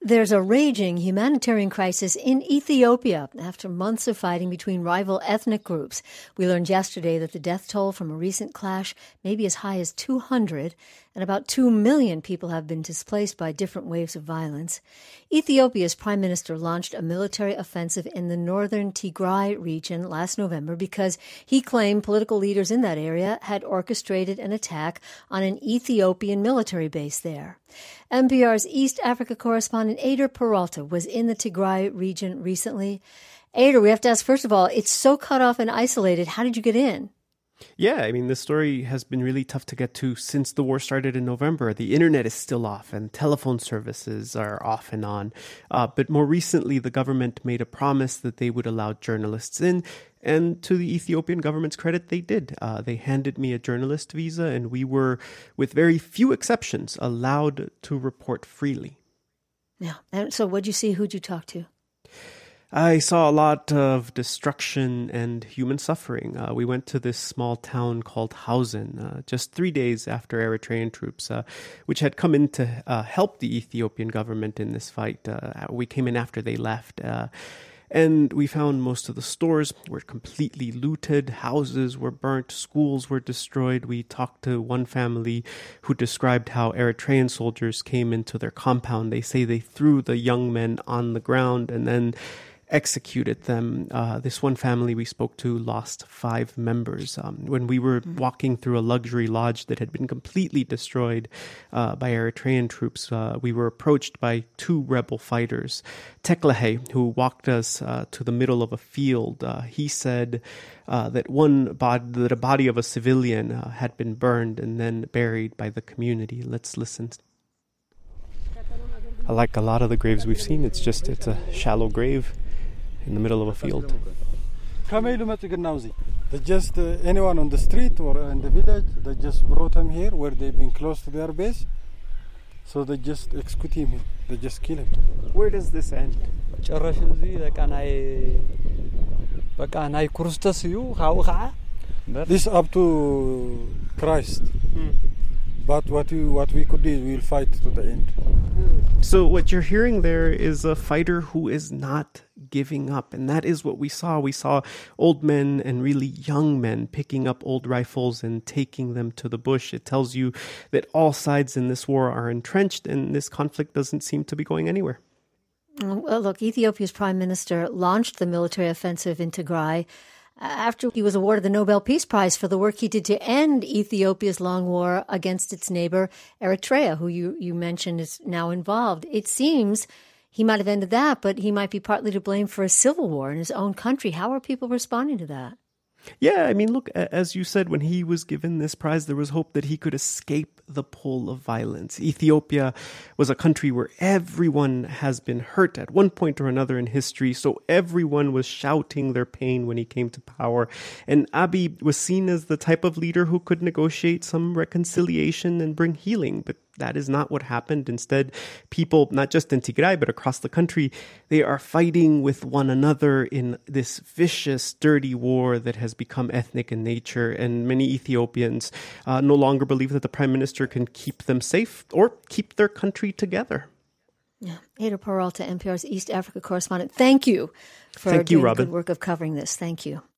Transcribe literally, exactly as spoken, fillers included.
There's a raging humanitarian crisis in Ethiopia after months of fighting between rival ethnic groups. We learned yesterday that the death toll from a recent clash may be as high as two hundred, and about two million people have been displaced by different waves of violence. Ethiopia's prime minister launched a military offensive in the northern Tigray region last November because he claimed political leaders in that area had orchestrated an attack on an Ethiopian military base there. N P R's East Africa correspondent Eder Peralta was in the Tigray region recently. Eder, we have to ask, first of all, it's so cut off and isolated. How did you get in? Yeah, I mean, this story has been really tough to get to since the war started in November. The internet is still off and telephone services are off and on. Uh, but more recently, the government made a promise that they would allow journalists in. And to the Ethiopian government's credit, they did. Uh, they handed me a journalist visa, and we were, with very few exceptions, allowed to report freely. Yeah. And so what'd you see? Who'd you talk to? I saw a lot of destruction and human suffering. Uh, we went to this small town called Hausen uh, just three days after Eritrean troops, uh, which had come in to uh, help the Ethiopian government in this fight. Uh, we came in after they left. Uh, And we found most of the stores were completely looted, houses were burnt, schools were destroyed. We talked to one family who described how Eritrean soldiers came into their compound. They say they threw the young men on the ground and then executed them. Uh, this one family we spoke to lost five members. Um, when we were mm-hmm. walking through a luxury lodge that had been completely destroyed uh, by Eritrean troops, uh, we were approached by two rebel fighters. Teklahe, who walked us uh, to the middle of a field, uh, he said uh, that one bod- that a body of a civilian uh, had been burned and then buried by the community. Let's listen. Like a lot of the graves we've seen, it's just it's a shallow grave in the middle of a field. They just uh, anyone on the street or in the village, they just brought him here where they've been close to their base. So they just execute him here. They just kill him. Where does this end? This up to Christ. Hmm. But what we, what we could do is we'll fight to the end. So what you're hearing there is a fighter who is not giving up. And that is what we saw. We saw old men and really young men picking up old rifles and taking them to the bush. It tells you that all sides in this war are entrenched and this conflict doesn't seem to be going anywhere. Well, look, Ethiopia's prime minister launched the military offensive in Tigray after he was awarded the Nobel Peace Prize for the work he did to end Ethiopia's long war against its neighbor, Eritrea, who you, you mentioned is now involved. It seems he might have ended that, but he might be partly to blame for a civil war in his own country. How are people responding to that? Yeah, I mean, look, as you said, when he was given this prize, there was hope that he could escape the pull of violence. Ethiopia was a country where everyone has been hurt at one point or another in history, so everyone was shouting their pain when he came to power. And Abiy was seen as the type of leader who could negotiate some reconciliation and bring healing, but that is not what happened. Instead, people, not just in Tigray, but across the country, they are fighting with one another in this vicious, dirty war that has become ethnic in nature. And many Ethiopians uh, no longer believe that the prime minister can keep them safe or keep their country together. Yeah. Eder Peralta, N P R's East Africa correspondent. Thank you for Thank you, doing Robin. the good work of covering this. Thank you.